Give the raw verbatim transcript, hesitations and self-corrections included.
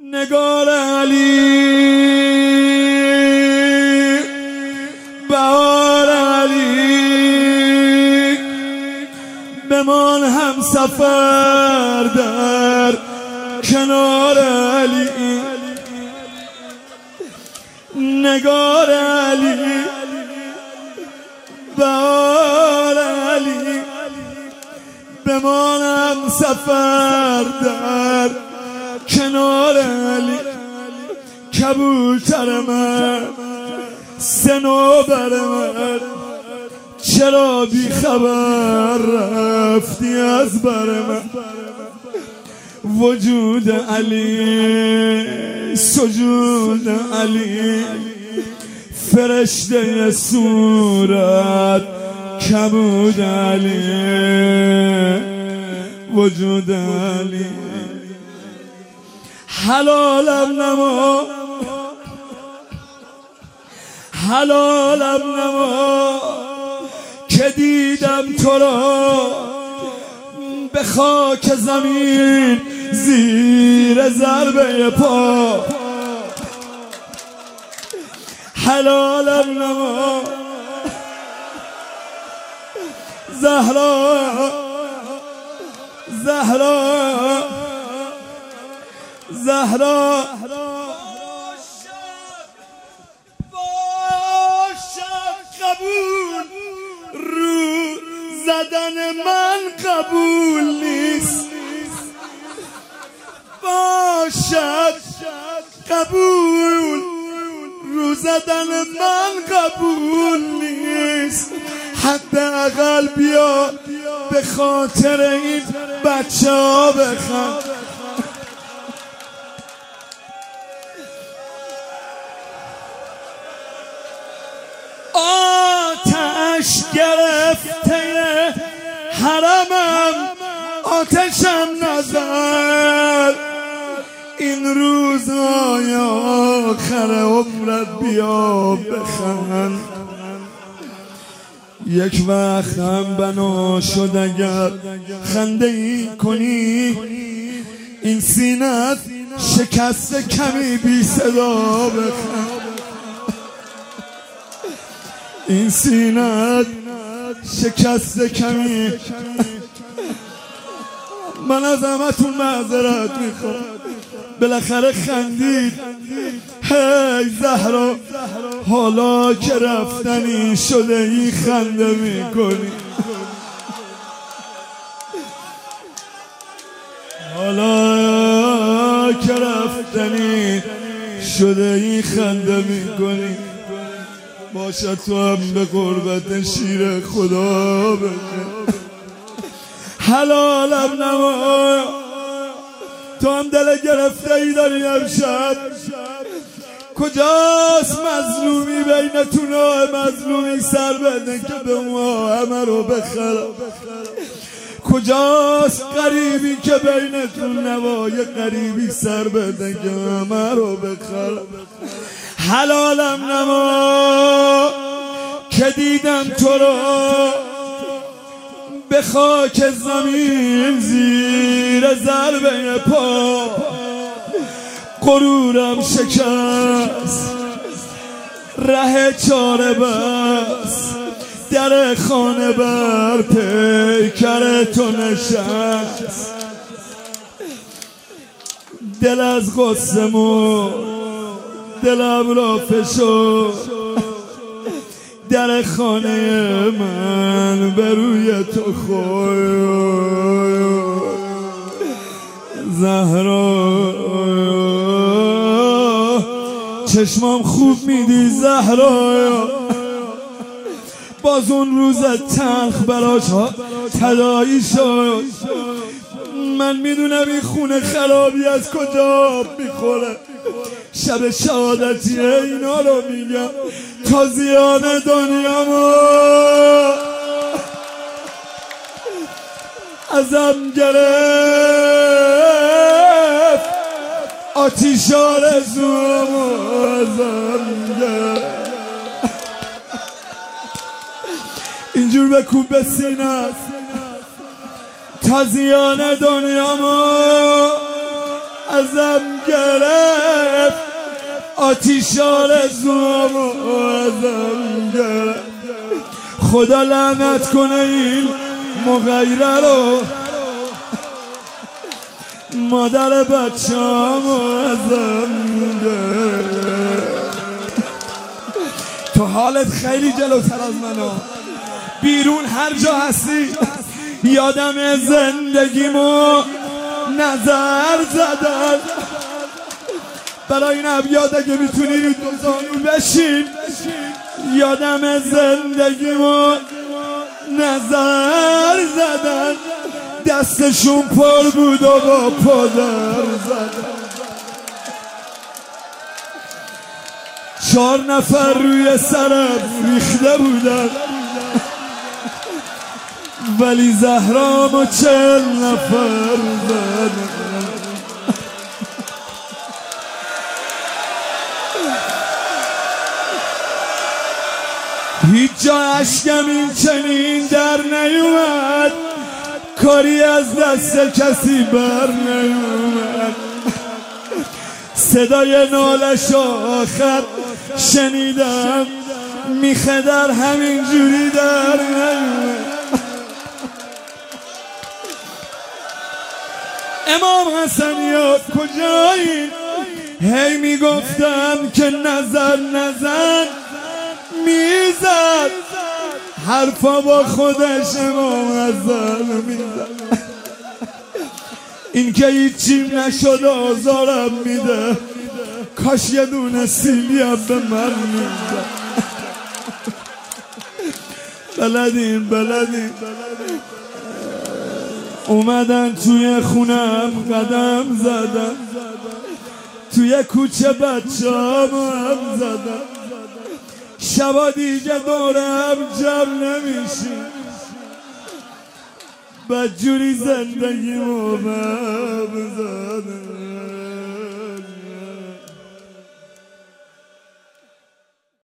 نگار علی بهار علی بمان هم سفر در کنار علی نگار علی بهار علی بمان هم سفر در کنار علی کبوتر من صنوبر من چرا بی خبر رفتی از بر من وجود علی سجود علی فرشته صورت کبود علی وجود علی حلالم نما حلالم نما که دیدم تو را به خاک زمین زیر ضربه پا حلالم نما زهرا زهرا زهرا باشد قبول رو زدن من قبول نیست باشد قبول رو زدن من قبول نیست حداقل بیا به خاطر این بچه ها بخند آتش گرفته حرمم آتشم نزد این روزهای آخر عمرت بیا بخند یک وقت هم بنا شد اگر خنده ای کنی این سینت شکست کمی بی صدا بخند این سینت شکست کمی من از همتون معذرت میخوام بالاخره خندید هی زهرا حالا که رفتنی شده ای خنده میکنی حالا که رفتنی شده ای خنده میکنی باشد تو هم به قربت شیر خدا بکن حلالم نما تو هم دل گرفته ای داری امشب کجاست مظلومی بینتون مظلومی سر بده که به ما همه رو بخره کجاست قریبی که بینتون نوای قریبی سر بده که همه رو بخره حلالم نما که دیدم تو را به خاک زمین زیر ضربه پا غرورم شکست ره چاره بس در خانه بر پیکر تو نشست دل از غصه مرد دلم را فشرد در خانه من به روی تو خورد زهرا چشمام خوب میدی زهرا باز اون روز تلخ براش تداعی شد من میدونم این خونه خرابی از کجا میخوره شب شهادتی اینا رو میگم تازیان دنیامو ازم گرفت آتیش آرزوامو ازم گرفت اینجور بکوب به سینه‌ست تازیان دنیامو ازم گرفت، آتیشار زوامو ازم گرفت. خدا لعنت کنه این مغیره رو، مادر بچه‌امو ازم گرفت. تو حالت خیلی جلوتر از منو، بیرون هر جا هستی یادم زندگیمو نظر زدن. برای این ابیات اگه میتونی رو دو زانو بشین، یادم زندگیمو نظر زدن. دستشون پر بود و با پادر زدن. چهار نفر روی سرم ریخته بودن، ولی زهرامو چهل نفر زدن. هیچ جا اشکم این چنین در نیومد، کاری از دست کسی بر نیومد. صدای نالش آخر شنیدم، میخه در همین جوری در نیومد. امام حسنیا کجایی؟ هی میگفتم که نظر نزن، میزد حرفا با خودش امام حسن میزد. این که هیچیم نشد آزارم میده، کاش یه دونه سیلیم به من میده. بلدیم بلدیم اومدن توی خونم قدم زدن، توی کوچه بچه‌ام هم زدن. شبا دیگه دورم جمع نمیشیم، بدجوری زندگیمو بزدن.